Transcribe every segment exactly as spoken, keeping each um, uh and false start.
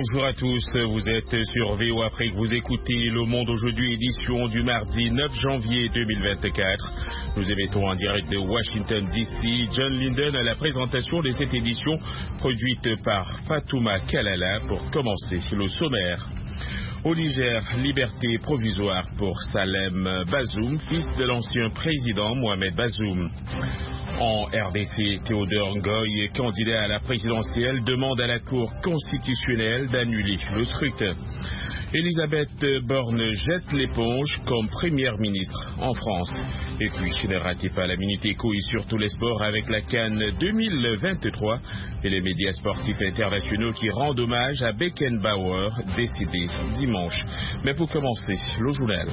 Bonjour à tous, vous êtes sur V O Afrique, vous écoutez Le Monde aujourd'hui, édition du mardi neuf janvier deux mille vingt-quatre. Nous émettons en direct de Washington D C. John Linden à la présentation de cette édition produite par Fatouma Kalala. Pour commencer le sommaire. Au Niger, liberté provisoire pour Salem Bazoum, fils de l'ancien président Mohamed Bazoum. En R D C, Théodore Ngoy, candidat à la présidentielle, demande à la Cour constitutionnelle d'annuler le scrutin. Elisabeth Borne jette l'éponge comme première ministre en France. Et puis, ne ratez pas la Minute Éco et surtout les sports avec la CAN deux mille vingt-trois et les médias sportifs internationaux qui rendent hommage à Beckenbauer, décédé dimanche. Mais pour commencer, le journal.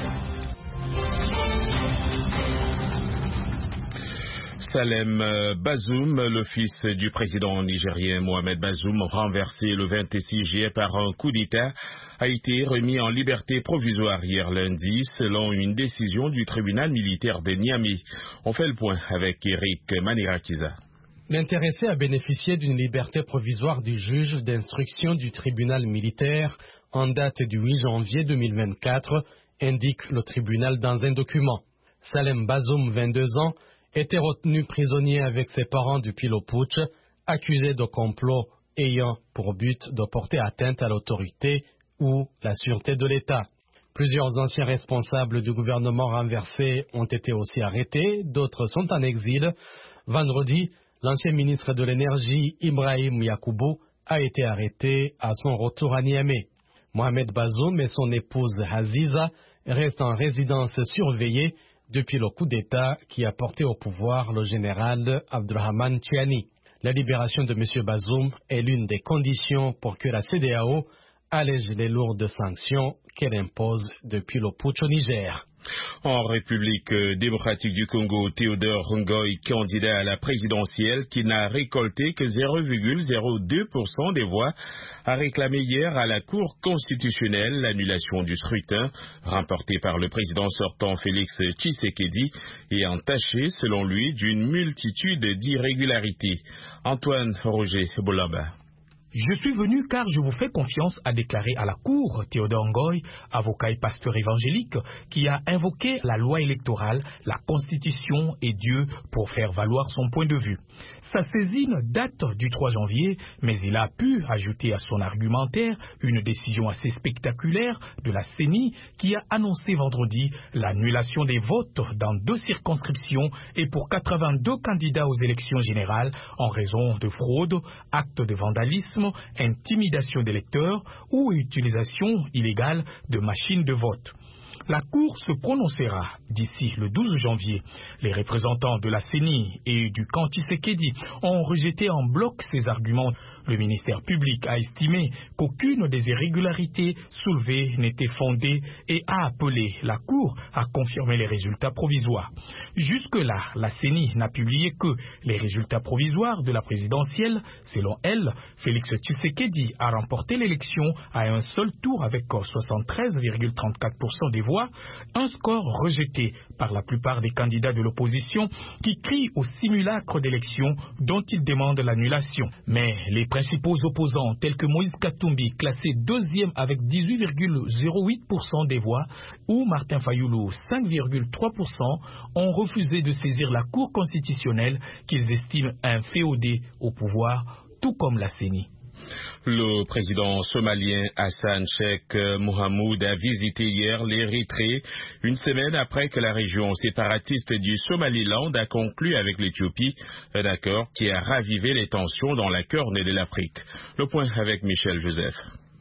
Salem Bazoum, le fils du président nigérien Mohamed Bazoum, renversé le vingt-six juillet par un coup d'État, a été remis en liberté provisoire hier lundi selon une décision du tribunal militaire de Niamey. On fait le point avec Eric Manirakiza. L'intéressé a bénéficié d'une liberté provisoire du juge d'instruction du tribunal militaire en date du huit janvier deux mille vingt-quatre, indique le tribunal dans un document. Salem Bazoum, vingt-deux ans, était retenu prisonnier avec ses parents depuis le putsch, accusé de complot ayant pour but de porter atteinte à l'autorité ou la sûreté de l'État. Plusieurs anciens responsables du gouvernement renversé ont été aussi arrêtés, d'autres sont en exil. Vendredi, l'ancien ministre de l'Énergie, Ibrahim Yacoubou, a été arrêté à son retour à Niamey. Mohamed Bazoum et son épouse Aziza restent en résidence surveillée depuis le coup d'État qui a porté au pouvoir le général Abdurrahman Tiani. La libération de M. Bazoum est l'une des conditions pour que la C E D E A O allège les lourdes sanctions qu'elle impose depuis le putsch au Niger. En République démocratique du Congo, Théodore Ngoy, candidat à la présidentielle qui n'a récolté que zéro virgule zéro deux pour cent des voix, a réclamé hier à la Cour constitutionnelle l'annulation du scrutin remporté par le président sortant Félix Tshisekedi et entaché, selon lui, d'une multitude d'irrégularités. Antoine Roger Bolamba. Je suis venu car je vous fais confiance, a déclaré à la Cour Théodore Ngoy, avocat et pasteur évangélique, qui a invoqué la loi électorale, la Constitution et Dieu pour faire valoir son point de vue. Sa saisine date du trois janvier, mais il a pu ajouter à son argumentaire une décision assez spectaculaire de la C E N I qui a annoncé vendredi l'annulation des votes dans deux circonscriptions et pour quatre-vingt-deux candidats aux élections générales en raison de fraude, actes de vandalisme, intimidation d'électeurs ou utilisation illégale de machines de vote. La Cour se prononcera d'ici le douze janvier. Les représentants de la C E N I et du camp Tshisekedi ont rejeté en bloc ces arguments. Le ministère public a estimé qu'aucune des irrégularités soulevées n'était fondée et a appelé la Cour à confirmer les résultats provisoires. Jusque-là, la C E N I n'a publié que les résultats provisoires de la présidentielle. Selon elle, Félix Tshisekedi a remporté l'élection à un seul tour avec soixante-treize virgule trente-quatre pour cent des voix. Un score rejeté par la plupart des candidats de l'opposition qui crient au simulacre d'élection dont ils demandent l'annulation. Mais les principaux opposants tels que Moïse Katumbi, classé deuxième avec dix-huit virgule zéro huit pour cent des voix, ou Martin Fayoulou, cinq virgule trois pour cent, ont refusé de saisir la Cour constitutionnelle qu'ils estiment inféodée au pouvoir, tout comme la C E N I. Le président somalien Hassan Sheikh Mohamud a visité hier l'Érythrée, une semaine après que la région séparatiste du Somaliland a conclu avec l'Éthiopie un accord qui a ravivé les tensions dans la corne de l'Afrique. Le point avec Michel Joseph.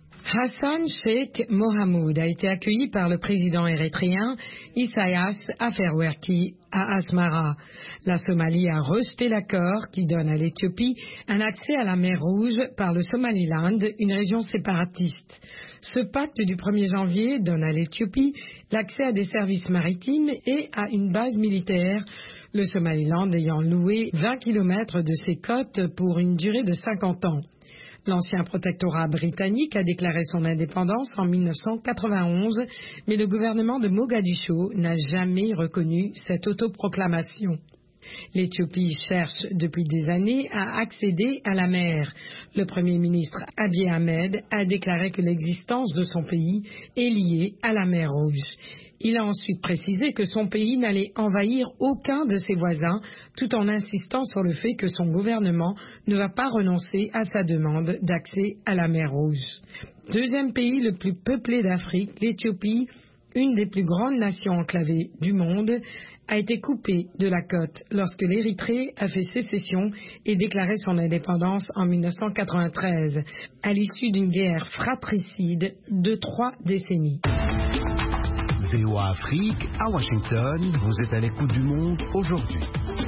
Hassan Sheikh Mohamud a été accueilli par le président érythréen Isaias Afwerki à Asmara. La Somalie a rejeté l'accord qui donne à l'Éthiopie un accès à la mer Rouge par le Somaliland, une région séparatiste. Ce pacte du premier janvier donne à l'Éthiopie l'accès à des services maritimes et à une base militaire, le Somaliland ayant loué vingt kilomètres de ses côtes pour une durée de cinquante ans. L'ancien protectorat britannique a déclaré son indépendance en mille neuf cent quatre-vingt-onze, mais le gouvernement de Mogadiscio n'a jamais reconnu cette autoproclamation. L'Éthiopie cherche depuis des années à accéder à la mer. Le Premier ministre Abiy Ahmed a déclaré que l'existence de son pays est liée à la mer Rouge. Il a ensuite précisé que son pays n'allait envahir aucun de ses voisins, tout en insistant sur le fait que son gouvernement ne va pas renoncer à sa demande d'accès à la mer Rouge. Deuxième pays le plus peuplé d'Afrique, l'Éthiopie, une des plus grandes nations enclavées du monde, a été coupée de la côte lorsque l'Érythrée a fait sécession et déclaré son indépendance en mille neuf cent quatre-vingt-treize, à l'issue d'une guerre fratricide de trois décennies. V O A Afrique, à Washington, vous êtes à l'écoute du monde aujourd'hui.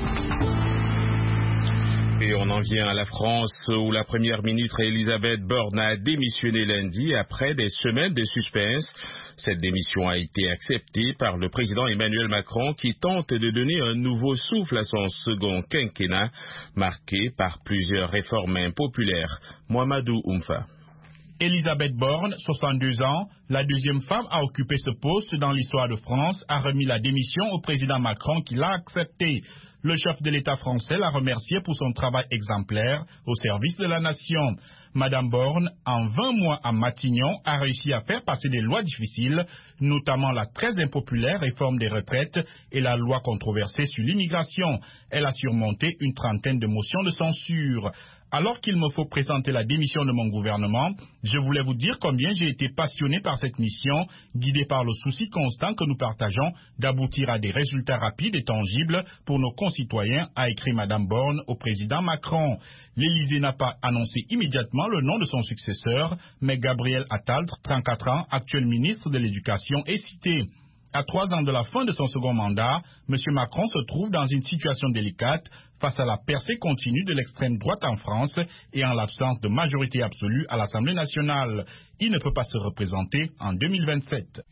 Et on en vient à la France où la première ministre Elisabeth Borne a démissionné lundi après des semaines de suspense. Cette démission a été acceptée par le président Emmanuel Macron qui tente de donner un nouveau souffle à son second quinquennat marqué par plusieurs réformes impopulaires. Mohamedou Oumfa. Elisabeth Borne, soixante-deux ans, la deuxième femme à occuper ce poste dans l'histoire de France, a remis la démission au président Macron qui l'a acceptée. Le chef de l'État français l'a remercié pour son travail exemplaire au service de la nation. Madame Borne, en vingt mois à Matignon, a réussi à faire passer des lois difficiles, notamment la très impopulaire réforme des retraites et la loi controversée sur l'immigration. Elle a surmonté une trentaine de motions de censure. Alors qu'il me faut présenter la démission de mon gouvernement, je voulais vous dire combien j'ai été passionné par cette mission, guidé par le souci constant que nous partageons d'aboutir à des résultats rapides et tangibles pour nos concitoyens, a écrit Madame Borne au président Macron. L'Élysée n'a pas annoncé immédiatement le nom de son successeur, mais Gabriel Attal, trente-quatre ans, actuel ministre de l'Éducation, est cité. À trois ans de la fin de son second mandat, M. Macron se trouve dans une situation délicate face à la percée continue de l'extrême droite en France et en l'absence de majorité absolue à l'Assemblée nationale. Il ne peut pas se représenter en deux mille vingt-sept.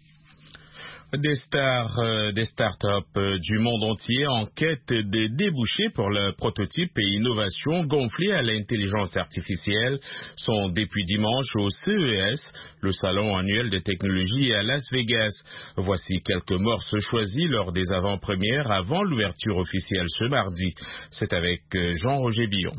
Des stars, euh, des startups euh, du monde entier en quête de débouchés pour le prototype et innovation gonflés à l'intelligence artificielle sont depuis dimanche au C E S, le salon annuel de technologie à Las Vegas. Voici quelques morceaux choisis lors des avant-premières avant l'ouverture officielle ce mardi. C'est avec euh, Jean-Roger Billon.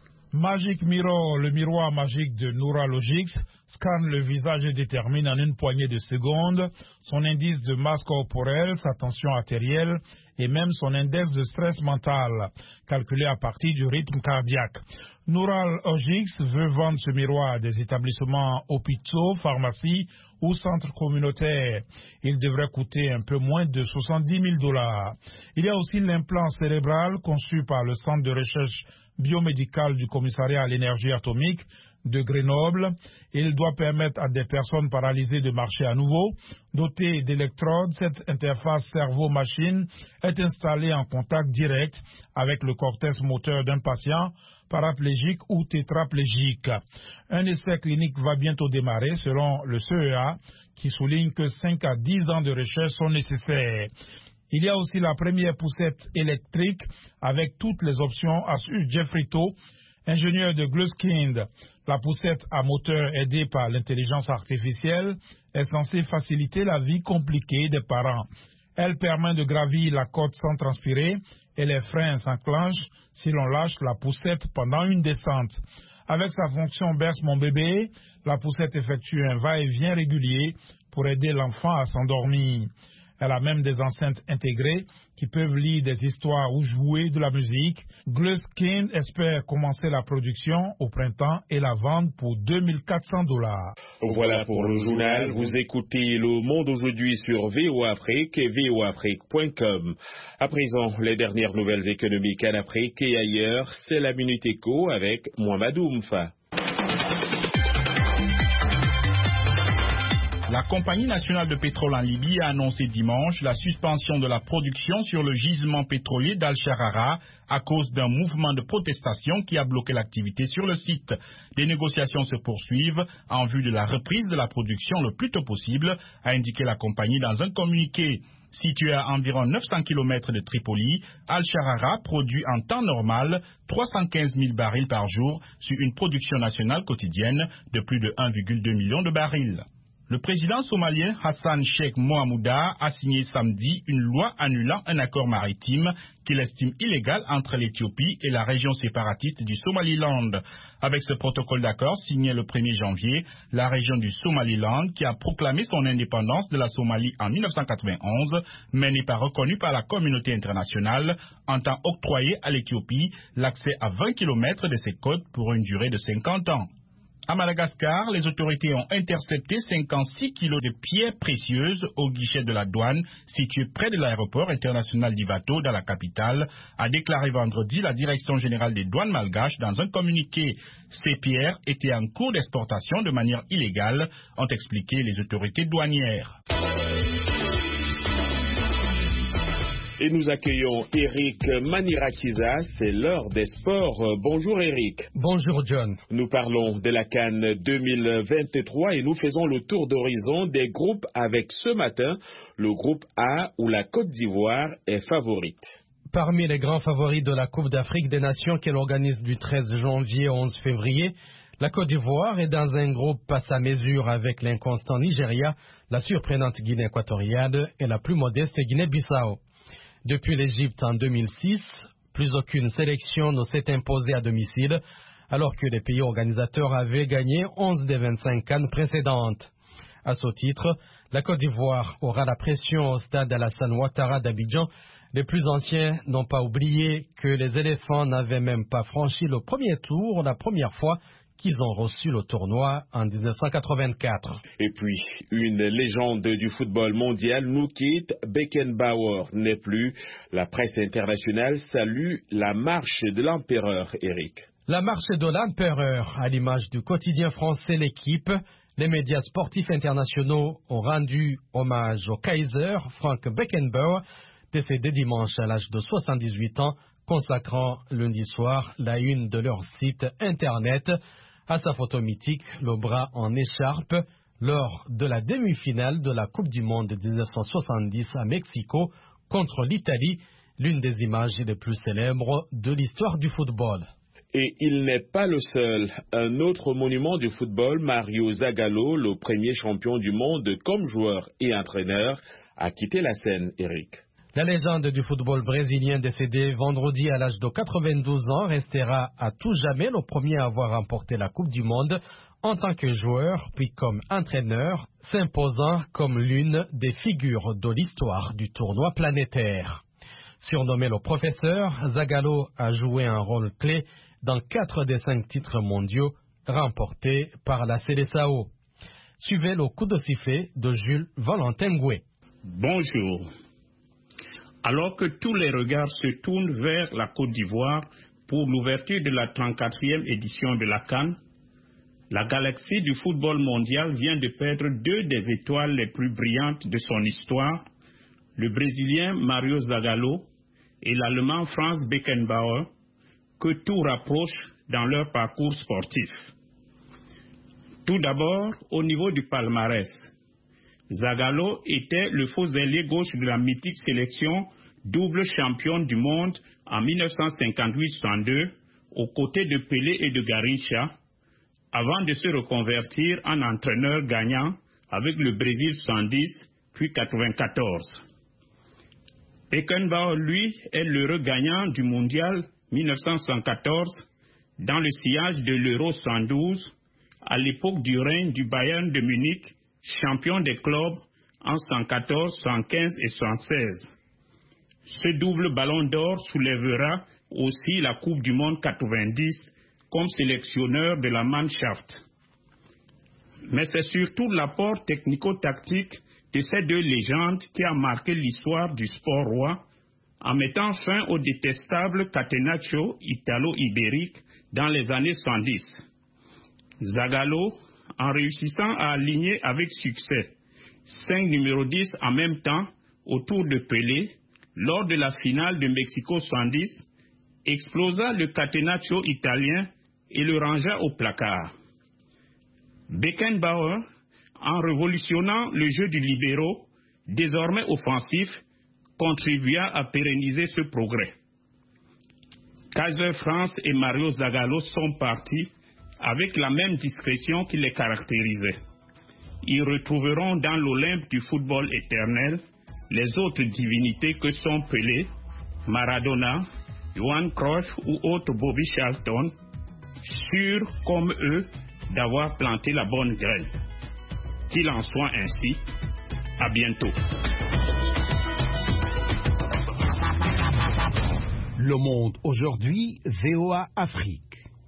Magic Mirror, le miroir magique de Neuralogix, scanne le visage et détermine en une poignée de secondes son indice de masse corporelle, sa tension artérielle et même son index de stress mental, calculé à partir du rythme cardiaque. Neuralogix veut vendre ce miroir à des établissements hôpitaux, pharmacies ou centres communautaires. Il devrait coûter un peu moins de soixante-dix mille dollars. Il y a aussi l'implant cérébral conçu par le Centre de recherche biomédicale du commissariat à l'énergie atomique de Grenoble. Il doit permettre à des personnes paralysées de marcher à nouveau. Dotée d'électrodes, cette interface cerveau-machine est installée en contact direct avec le cortex moteur d'un patient paraplégique ou tétraplégique. Un essai clinique va bientôt démarrer selon le C E A qui souligne que cinq à dix ans de recherche sont nécessaires. Il y a aussi la première poussette électrique avec toutes les options, assure Jeffrey To, ingénieur de Gluskind. La poussette à moteur aidée par l'intelligence artificielle est censée faciliter la vie compliquée des parents. Elle permet de gravir la côte sans transpirer et les freins s'enclenchent si l'on lâche la poussette pendant une descente. Avec sa fonction berce mon bébé, la poussette effectue un va-et-vient régulier pour aider l'enfant à s'endormir. Elle a même des enceintes intégrées qui peuvent lire des histoires ou jouer de la musique. Gluskind espère commencer la production au printemps et la vendre pour deux mille quatre cents dollars. Voilà pour le journal. Vous écoutez Le Monde aujourd'hui sur V O A Afrique et V O A Afrique point com. À présent, les dernières nouvelles économiques en Afrique et ailleurs, c'est la Minute Éco avec Mohamedou Oumfa. La Compagnie nationale de pétrole en Libye a annoncé dimanche la suspension de la production sur le gisement pétrolier d'Al-Sharara à cause d'un mouvement de protestation qui a bloqué l'activité sur le site. Des négociations se poursuivent en vue de la reprise de la production le plus tôt possible, a indiqué la compagnie dans un communiqué. Situé à environ neuf cents kilomètres de Tripoli, Al-Sharara produit en temps normal trois cent quinze mille barils par jour sur une production nationale quotidienne de plus de un virgule deux million de barils. Le président somalien Hassan Sheikh Mohamouda a signé samedi une loi annulant un accord maritime qu'il estime illégal entre l'Éthiopie et la région séparatiste du Somaliland. Avec ce protocole d'accord signé le premier janvier, la région du Somaliland, qui a proclamé son indépendance de la Somalie en mille neuf cent quatre-vingt-onze, mais n'est pas reconnue par la communauté internationale, entend octroyer à l'Éthiopie l'accès à vingt kilomètres de ses côtes pour une durée de cinquante ans. À Madagascar, les autorités ont intercepté cinquante-six kilos de pierres précieuses au guichet de la douane situé près de l'aéroport international d'Ivato dans la capitale, a déclaré vendredi la direction générale des douanes malgaches dans un communiqué. Ces pierres étaient en cours d'exportation de manière illégale, ont expliqué les autorités douanières. Et nous accueillons Eric Manirakiza, c'est l'heure des sports. Bonjour Eric. Bonjour John. Nous parlons de la CAN deux mille vingt-trois et nous faisons le tour d'horizon des groupes avec ce matin le groupe A où la Côte d'Ivoire est favorite. Parmi les grands favoris de la Coupe d'Afrique des Nations qu'elle organise du treize janvier au onze février, la Côte d'Ivoire est dans un groupe à sa mesure avec l'inconstant Nigeria, la surprenante Guinée équatoriale et la plus modeste Guinée-Bissau. Depuis l'Égypte en deux mille six, plus aucune sélection ne s'est imposée à domicile, alors que les pays organisateurs avaient gagné onze des vingt-cinq CAN précédentes. À ce titre, la Côte d'Ivoire aura la pression au stade Alassane Ouattara d'Abidjan. Les plus anciens n'ont pas oublié que les éléphants n'avaient même pas franchi le premier tour la première fois qu'ils ont reçu le tournoi en mille neuf cent quatre-vingt-quatre. Et puis, une légende du football mondial nous quitte, Beckenbauer n'est plus. La presse internationale salue la marche de l'empereur, Eric. La marche de l'empereur, à l'image du quotidien français L'Équipe, les médias sportifs internationaux ont rendu hommage au Kaiser Frank Beckenbauer, décédé dimanche à l'âge de soixante-dix-huit ans, consacrant lundi soir la une de leur site internet à sa photo mythique, le bras en écharpe, lors de la demi-finale de la Coupe du Monde de mille neuf cent soixante-dix à Mexico contre l'Italie, l'une des images les plus célèbres de l'histoire du football. Et il n'est pas le seul. Un autre monument du football, Mario Zagallo, le premier champion du monde comme joueur et entraîneur, a quitté la scène, Eric. La légende du football brésilien décédé vendredi à l'âge de quatre-vingt-douze ans restera à tout jamais le premier à avoir remporté la Coupe du Monde en tant que joueur puis comme entraîneur, s'imposant comme l'une des figures de l'histoire du tournoi planétaire. Surnommé le professeur, Zagallo a joué un rôle clé dans quatre des cinq titres mondiaux remportés par la Seleção. Suivez le coup de sifflet de Jules Valentin Goué. Bonjour. Alors que tous les regards se tournent vers la Côte d'Ivoire pour l'ouverture de la trente-quatrième édition de la CAN, la galaxie du football mondial vient de perdre deux des étoiles les plus brillantes de son histoire, le Brésilien Mario Zagallo et l'Allemand Franz Beckenbauer, que tout rapproche dans leur parcours sportif. Tout d'abord, au niveau du palmarès, Zagallo était le faux ailier gauche de la mythique sélection double championne du monde en mille neuf cent cinquante-huit soixante-deux aux côtés de Pelé et de Garrincha avant de se reconvertir en entraîneur gagnant avec le Brésil soixante-dix puis quatre-vingt-quatorze. Beckenbauer, lui, est l'heureux gagnant du mondial mille neuf cent soixante-quatorze dans le sillage de l'Euro soixante-douze à l'époque du règne du Bayern de Munich, champion des clubs en soixante-quatorze, soixante-quinze et soixante-seize. Ce double ballon d'or soulèvera aussi la Coupe du Monde quatre-vingt-dix comme sélectionneur de la Mannschaft. Mais c'est surtout l'apport technico-tactique de ces deux légendes qui a marqué l'histoire du sport roi en mettant fin au détestable catenaccio italo-ibérique dans les années soixante-dix. Zagallo, en réussissant à aligner avec succès cinq numéros dix en même temps autour de Pelé, lors de la finale de Mexico soixante-dix, explosa le catenaccio italien et le rangea au placard. Beckenbauer, en révolutionnant le jeu du libéro, désormais offensif, contribua à pérenniser ce progrès. Kaiser Franz et Mario Zagallo sont partis avec la même discrétion qui les caractérisait. ils retrouveront dans l'Olympe du football éternel les autres divinités que sont Pelé, Maradona, Johan Cruyff ou autres Bobby Charlton, sûrs comme eux d'avoir planté la bonne graine. Qu'il en soit ainsi. À bientôt. Le Monde aujourd'hui, V O A Afrique.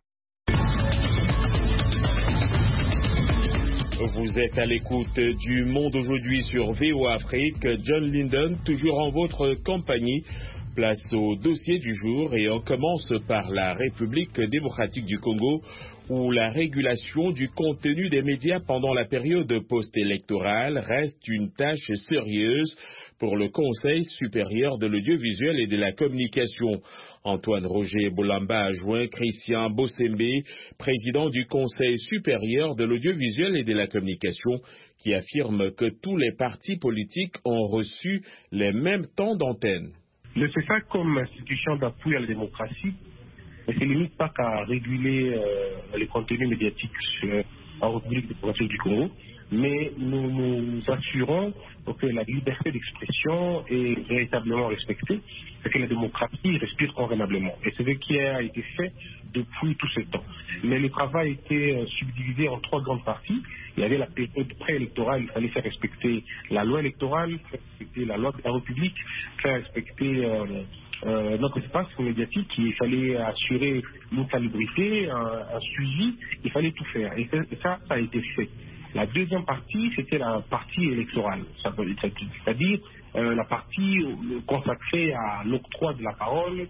Vous êtes à l'écoute du Monde aujourd'hui sur V O A Afrique. John Linden, toujours en votre compagnie. Place au dossier du jour et on commence par la République démocratique du Congo où la régulation du contenu des médias pendant la période post-électorale reste une tâche sérieuse pour le Conseil supérieur de l'audiovisuel et de la communication. Antoine Roger Bolamba a joint Christian Bossembe, président du Conseil supérieur de l'audiovisuel et de la communication, qui affirme que tous les partis politiques ont reçu les mêmes temps d'antenne. Le C E S A C comme institution d'appui à la démocratie ne se limite pas qu'à réguler euh, les contenus médiatiques euh, en République démocratique du Congo, mais nous nous assurons que la liberté d'expression est véritablement respectée et que la démocratie respire convenablement. Et c'est ce qui a été fait depuis tout ce temps. Mais le travail a été subdivisé en trois grandes parties. Il y avait la période préélectorale, il fallait faire respecter la loi électorale, faire respecter la loi de la République, faire respecter euh, euh, notre espace médiatique, il fallait assurer une salubrité, un, un suivi, il fallait tout faire. Et ça, ça a été fait. La deuxième partie, c'était la partie électorale, c'est-à-dire euh, la partie consacrée à l'octroi de la parole,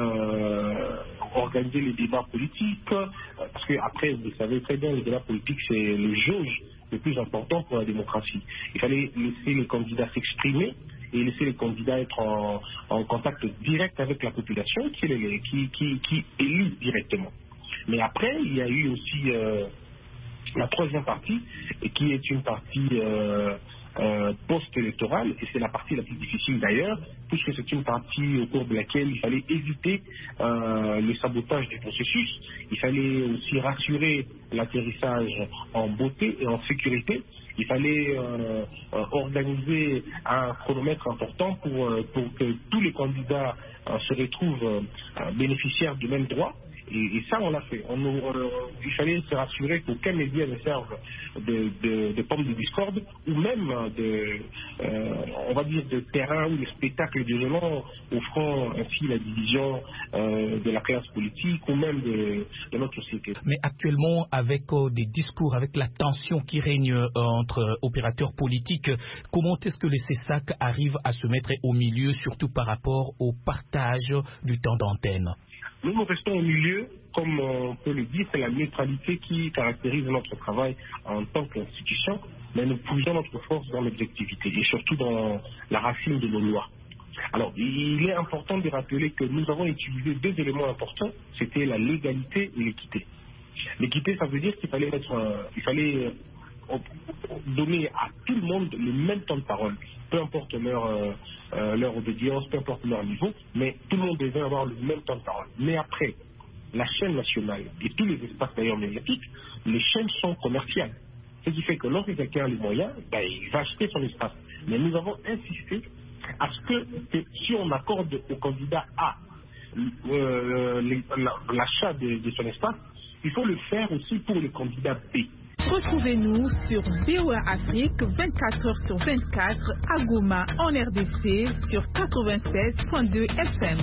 euh, organiser les débats politiques, euh, parce qu'après, vous savez très bien, les débats politiques, c'est le jauge le plus important pour la démocratie. Il fallait laisser les candidats s'exprimer et laisser les candidats être en, en contact direct avec la population qui, les, qui, qui, qui élit directement. Mais après, il y a eu aussi... Euh, la troisième partie, et qui est une partie euh, euh, post-électorale, et c'est la partie la plus difficile d'ailleurs, puisque c'est une partie au cours de laquelle il fallait éviter euh, le sabotage du processus, il fallait aussi rassurer l'atterrissage en beauté et en sécurité, il fallait euh, euh, organiser un chronomètre important pour, euh, pour que tous les candidats euh, se retrouvent euh, bénéficiaires du même droit. Et, et ça, on l'a fait. On, on, il fallait se rassurer qu'aucun média ne serve de, de, de pomme de discorde ou même de, euh, on va dire, de terrain ou de spectacle violent offrant ainsi la division euh, de la classe politique ou même de, de notre société. Mais actuellement, avec euh, des discours, avec la tension qui règne euh, entre opérateurs politiques, comment est-ce que le C E S A C arrive à se mettre au milieu, surtout par rapport au partage du temps d'antenne? Nous, nous restons au milieu, comme on peut le dire, c'est la neutralité qui caractérise notre travail en tant qu'institution, mais nous puisons notre force dans l'objectivité et surtout dans la racine de nos lois. Alors, il est important de rappeler que nous avons utilisé deux éléments importants, c'était la légalité et l'équité. L'équité, ça veut dire qu'il fallait mettre, euh, il fallait euh, donner à tout le monde le même temps de parole, peu importe leur, euh, euh, leur obédience, peu importe leur niveau, mais tout le monde devait avoir le même temps de parole. Mais après, la chaîne nationale et tous les espaces d'ailleurs médiatiques, les chaînes sont commerciales. Ce qui fait que lorsque quelqu'un a les moyens, ben, il va acheter son espace. Mais nous avons insisté à ce que, que si on accorde au candidat A euh, l'achat de, de son espace, il faut le faire aussi pour le candidat B. Retrouvez-nous sur V O A Afrique vingt-quatre heures sur vingt-quatre à Goma en R D C sur quatre-vingt-seize virgule deux F M.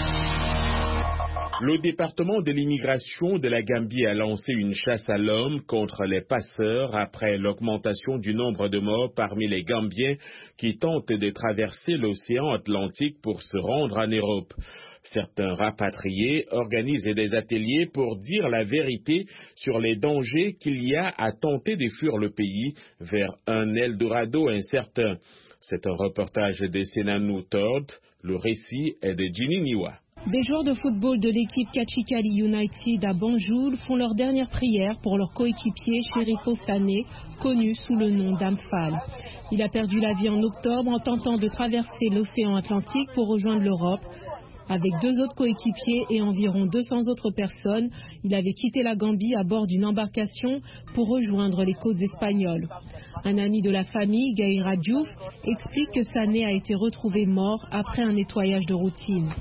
Le département de l'immigration de la Gambie a lancé une chasse à l'homme contre les passeurs après l'augmentation du nombre de morts parmi les Gambiens qui tentent de traverser l'océan Atlantique pour se rendre en Europe. Certains rapatriés organisent des ateliers pour dire la vérité sur les dangers qu'il y a à tenter de fuir le pays vers un Eldorado incertain. C'est un reportage de Senanou Todd. Le récit est de Ginny Niwa. Des joueurs de football de l'équipe Kachikali United à Banjul font leur dernière prière pour leur coéquipier Chérifo Sané, connu sous le nom d'Amphal. Il a perdu la vie en octobre en tentant de traverser l'océan Atlantique pour rejoindre l'Europe. Avec deux autres coéquipiers et environ deux cents autres personnes, il avait quitté la Gambie à bord d'une embarcation pour rejoindre les côtes espagnoles. Un ami de la famille, Gaïra Diouf, explique que Sané a été retrouvé mort après un nettoyage de routine.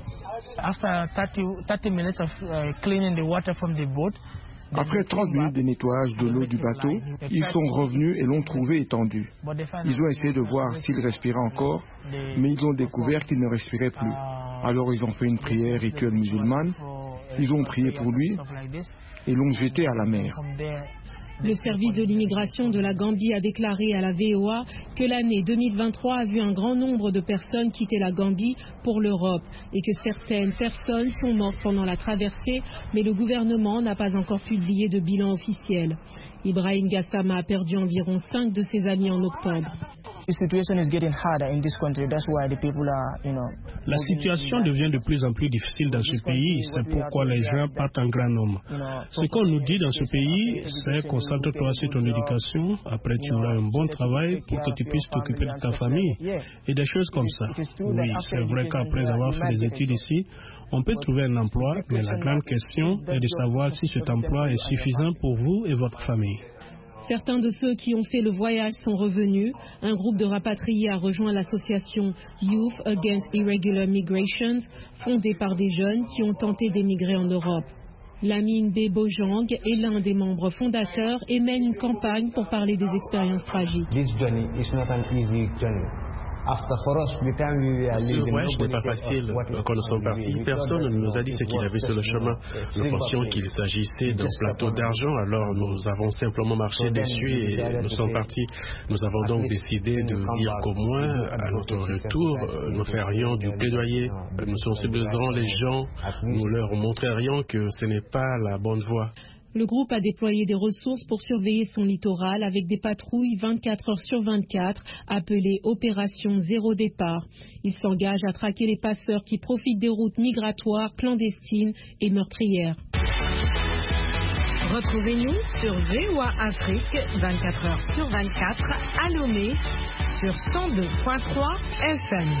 Après trente minutes de nettoyage de l'eau du bateau, ils sont revenus et l'ont trouvé étendu. Ils ont essayé de voir s'il respirait encore, mais ils ont découvert qu'il ne respirait plus. Alors ils ont fait une prière rituelle musulmane, ils ont prié pour lui et l'ont jeté à la mer. Le service de l'immigration de la Gambie a déclaré à la V O A que l'année deux mille vingt-trois a vu un grand nombre de personnes quitter la Gambie pour l'Europe et que certaines personnes sont mortes pendant la traversée, mais le gouvernement n'a pas encore publié de bilan officiel. Ibrahim Gassama a perdu environ cinq de ses amis en octobre. La situation devient de plus en plus difficile dans ce pays, c'est pourquoi les gens partent en grand nombre. Ce qu'on nous dit dans ce pays, c'est concentre-toi sur ton éducation, après tu auras un bon travail pour que tu puisses t'occuper de ta famille et des choses comme ça. Oui, c'est vrai qu'après avoir fait des études ici, on peut trouver un emploi, mais la grande question est de savoir si cet emploi est suffisant pour vous et votre famille. Certains de ceux qui ont fait le voyage sont revenus. Un groupe de rapatriés a rejoint l'association Youth Against Irregular Migrations, fondée par des jeunes qui ont tenté d'émigrer en Europe. Lamine B. Bojang est l'un des membres fondateurs et mène une campagne pour parler des expériences tragiques. Ce voyage n'est pas facile. Quand nous sommes partis, personne ne nous a dit ce qu'il y avait sur le chemin. Nous pensions qu'il s'agissait d'un plateau d'argent, alors nous avons simplement marché dessus et nous sommes partis. Nous avons donc décidé de dire qu'au moins, à notre retour, nous ferions du plaidoyer, nous sensibiliserons les gens, nous leur montrerions que ce n'est pas la bonne voie. Le groupe a déployé des ressources pour surveiller son littoral avec des patrouilles vingt-quatre heures sur vingt-quatre appelées Opération Zéro Départ. Il s'engage à traquer les passeurs qui profitent des routes migratoires, clandestines et meurtrières. Retrouvez-nous sur V O A Afrique vingt-quatre heures sur vingt-quatre à Lomé sur cent deux virgule trois F M.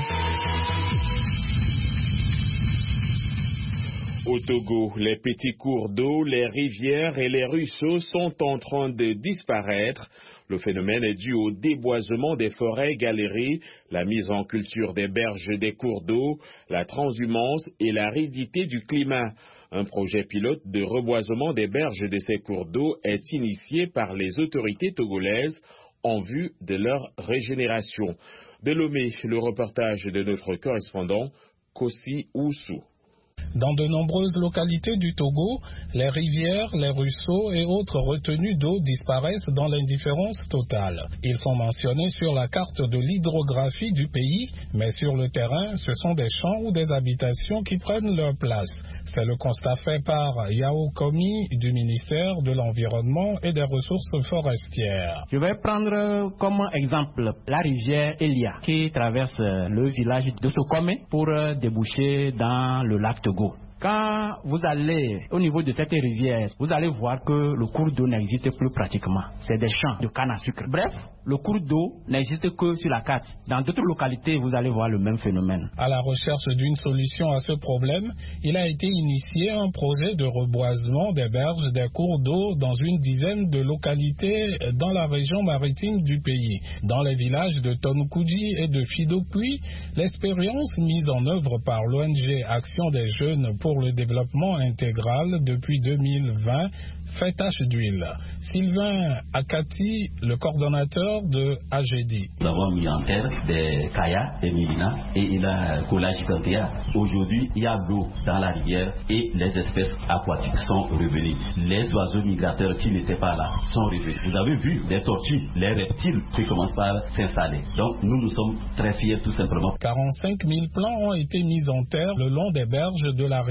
Au Togo, les petits cours d'eau, les rivières et les ruisseaux sont en train de disparaître. Le phénomène est dû au déboisement des forêts galérées, la mise en culture des berges des cours d'eau, la transhumance et l'aridité du climat. Un projet pilote de reboisement des berges de ces cours d'eau est initié par les autorités togolaises en vue de leur régénération. De Lomé, le reportage de notre correspondant Kossi Oussou. Dans de nombreuses localités du Togo, les rivières, les ruisseaux et autres retenues d'eau disparaissent dans l'indifférence totale. Ils sont mentionnés sur la carte de l'hydrographie du pays, mais sur le terrain, ce sont des champs ou des habitations qui prennent leur place. C'est le constat fait par Yao Komi du ministère de l'Environnement et des Ressources forestières. Je vais prendre comme exemple la rivière Elia qui traverse le village de Sokome pour déboucher dans le lac Togo. Quand vous allez au niveau de cette rivière, vous allez voir que le cours d'eau n'existe plus pratiquement. C'est des champs de canne à sucre. Bref, le cours d'eau n'existe que sur la carte. Dans d'autres localités, vous allez voir le même phénomène. À la recherche d'une solution à ce problème, il a été initié un projet de reboisement des berges des cours d'eau dans une dizaine de localités dans la région maritime du pays. Dans les villages de Tonkoudji et de Fidopui, l'expérience mise en œuvre par l'O N G Action des Jeunes pour pour le développement intégral depuis deux mille vingt fait tache d'huile. Sylvain Akati, le coordonnateur de A G D I. Nous avons mis en terre des Kaya, des Milina et il a collage Kantea. Aujourd'hui, il y a l'eau dans la rivière et les espèces aquatiques sont revenues. Les oiseaux migrateurs qui n'étaient pas là sont revenus. Vous avez vu les tortues, les reptiles qui commencent par s'installer. Donc nous, nous sommes très fiers tout simplement. quarante-cinq mille plants ont été mis en terre le long des berges de la rivière.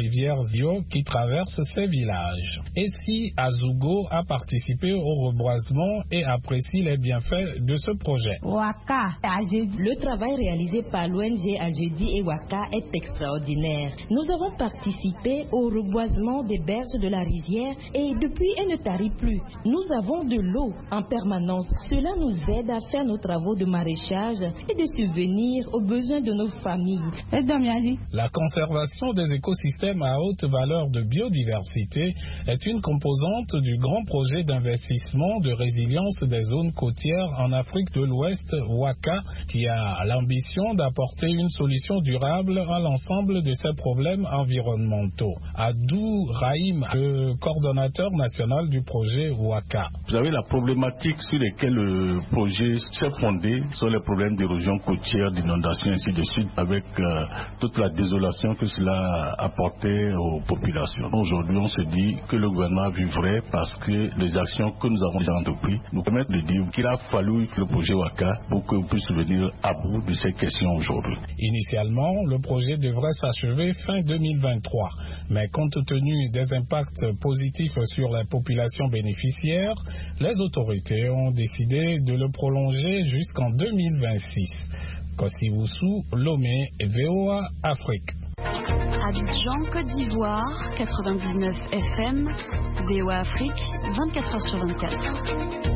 rivière Zio qui traverse ces villages. Et si Azougo a participé au reboisement et apprécie les bienfaits de ce projet. Le travail réalisé par l'O N G Agedi et Waka est extraordinaire. Nous avons participé au reboisement des berges de la rivière et depuis elle ne tarit plus. Nous avons de l'eau en permanence. Cela nous aide à faire nos travaux de maraîchage et de subvenir aux besoins de nos familles. La conservation des écosystèmes à haute valeur de biodiversité est une composante du grand projet d'investissement de résilience des zones côtières en Afrique de l'Ouest, Waka, qui a l'ambition d'apporter une solution durable à l'ensemble de ces problèmes environnementaux. Adou Rahim, le coordonnateur national du projet Waka. Vous savez, la problématique sur laquelle le projet s'est fondé sont les problèmes d'érosion côtière, d'inondation, ainsi de suite, avec euh, toute la désolation que cela a apporté aux populations. Aujourd'hui, on se dit que le gouvernement vivrait parce que les actions que nous avons déjà entreprises nous permettent de dire qu'il a fallu le projet Waka pour qu'on puisse venir à bout de ces questions aujourd'hui. Initialement, le projet devrait s'achever fin deux mille vingt-trois, mais compte tenu des impacts positifs sur les populations bénéficiaires, les autorités ont décidé de le prolonger jusqu'en deux mille vingt-six. Kossi Woussou, Lomé, V O A Afrique. Abidjan, Côte d'Ivoire, quatre-vingt-dix-neuf F M, V O A Afrique, vingt-quatre heures sur vingt-quatre.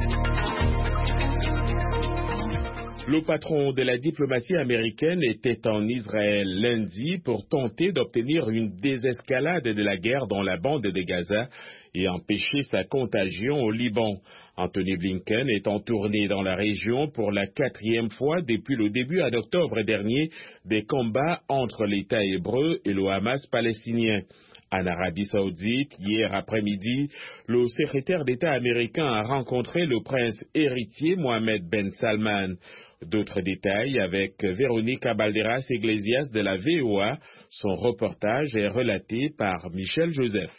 Le patron de la diplomatie américaine était en Israël lundi pour tenter d'obtenir une désescalade de la guerre dans la bande de Gaza et empêcher sa contagion au Liban. Anthony Blinken est en tournée dans la région pour la quatrième fois depuis le début en octobre dernier des combats entre l'État hébreu et le Hamas palestinien. En Arabie Saoudite, hier après-midi, le secrétaire d'État américain a rencontré le prince héritier Mohammed Ben Salman. D'autres détails avec Véronica Balderas Iglesias de la V O A. Son reportage est relaté par Michel Joseph.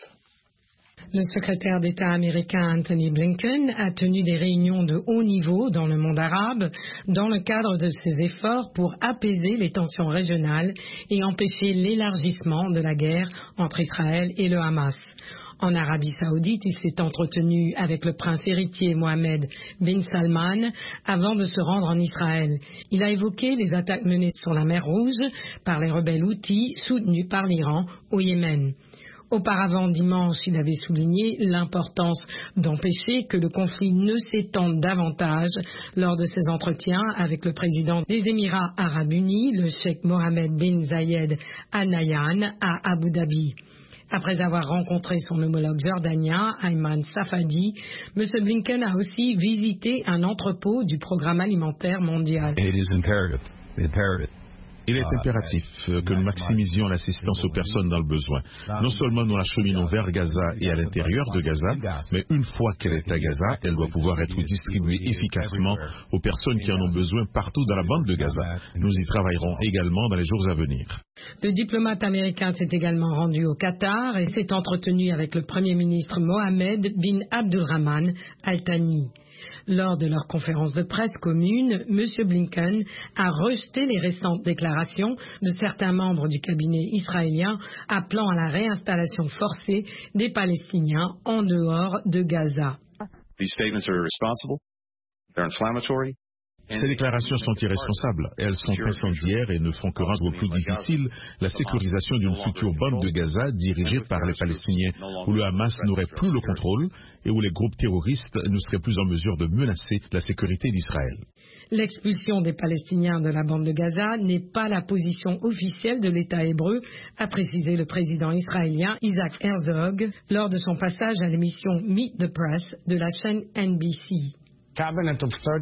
Le secrétaire d'État américain Anthony Blinken a tenu des réunions de haut niveau dans le monde arabe dans le cadre de ses efforts pour apaiser les tensions régionales et empêcher l'élargissement de la guerre entre Israël et le Hamas. En Arabie Saoudite, il s'est entretenu avec le prince héritier Mohammed bin Salman avant de se rendre en Israël. Il a évoqué les attaques menées sur la mer Rouge par les rebelles houthis soutenus par l'Iran au Yémen. Auparavant, dimanche, il avait souligné l'importance d'empêcher que le conflit ne s'étende davantage lors de ses entretiens avec le président des Émirats arabes unis, le cheikh Mohammed bin Zayed Al Nahyan, à Abu Dhabi. Après avoir rencontré son homologue jordanien, Ayman Safadi, M. Blinken a aussi visité un entrepôt du Programme alimentaire mondial. It is imperative. Imperative. Il est impératif que nous maximisions l'assistance aux personnes dans le besoin. Non seulement nous l'acheminons vers Gaza et à l'intérieur de Gaza, mais une fois qu'elle est à Gaza, elle doit pouvoir être distribuée efficacement aux personnes qui en ont besoin partout dans la bande de Gaza. Nous y travaillerons également dans les jours à venir. Le diplomate américain s'est également rendu au Qatar et s'est entretenu avec le Premier ministre Mohamed bin Abdulrahman Al Thani. Lors de leur conférence de presse commune, M. Blinken a rejeté les récentes déclarations de certains membres du cabinet israélien appelant à la réinstallation forcée des Palestiniens en dehors de Gaza. These statements are irresponsible. They're inflammatory. Ces déclarations sont irresponsables. Elles sont incendiaires et ne font que rendre plus difficile la sécurisation d'une future bande de Gaza dirigée par les Palestiniens, où le Hamas n'aurait plus le contrôle et où les groupes terroristes ne seraient plus en mesure de menacer la sécurité d'Israël. L'expulsion des Palestiniens de la bande de Gaza n'est pas la position officielle de l'État hébreu, a précisé le président israélien Isaac Herzog lors de son passage à l'émission Meet the Press de la chaîne N B C. Dans un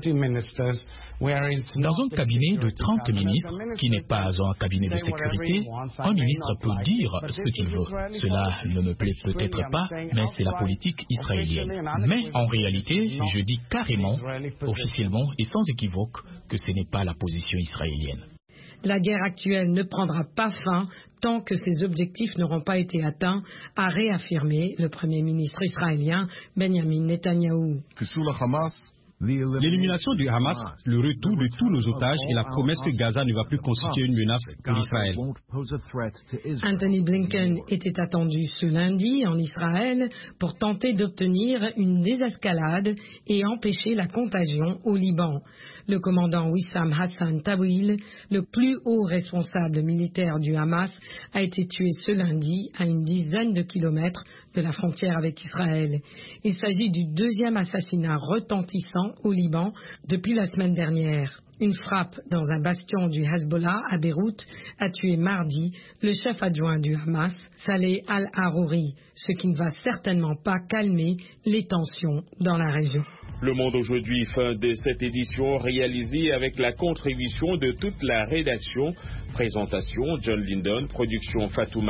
cabinet de trente ministres, qui n'est pas un cabinet de sécurité, un ministre peut dire ce qu'il veut. Cela ne me plaît peut-être pas, mais c'est la politique israélienne. Mais en réalité, je dis carrément, officiellement et sans équivoque, que ce n'est pas la position israélienne. La guerre actuelle ne prendra pas fin tant que ses objectifs n'auront pas été atteints, a réaffirmé le Premier ministre israélien Benjamin Netanyahou. L'élimination du Hamas, le retour de tous nos otages et la promesse que Gaza ne va plus constituer une menace pour Israël. Anthony Blinken était attendu ce lundi en Israël pour tenter d'obtenir une désescalade et empêcher la contagion au Liban. Le commandant Wissam Hassan Tawil, le plus haut responsable militaire du Hamas, a été tué ce lundi à une dizaine de kilomètres de la frontière avec Israël. Il s'agit du deuxième assassinat retentissant au Liban depuis la semaine dernière. Une frappe dans un bastion du Hezbollah à Beyrouth a tué mardi le chef adjoint du Hamas, Saleh al-Harouri, ce qui ne va certainement pas calmer les tensions dans la région. Le Monde aujourd'hui, fin de cette édition réalisée avec la contribution de toute la rédaction. Présentation John Lindon, production Fatouma